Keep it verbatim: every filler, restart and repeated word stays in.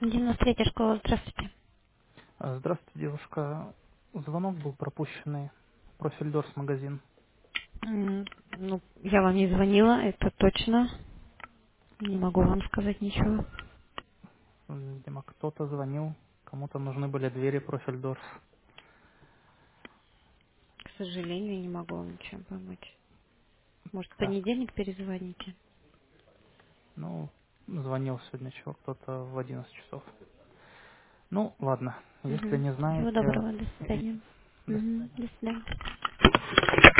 девяносто третья школа, здравствуйте. А, Здравствуйте, девушка. Звонок был пропущенный. Профиль Дорс магазин. М, Ну, я вам не звонила, это точно. Не могу вам сказать ничего. Видимо, кто-то звонил, кому-то нужны были двери профиль Дорс. К сожалению, не могу вам ничем помочь. Может, в Так, понедельник перезвоните? ну, звонил сегодня чего кто-то в одиннадцать часов. Ну, ладно, если Угу. не Всего знаете, доброго, до и- свидания. до Угу. свидания. До свидания.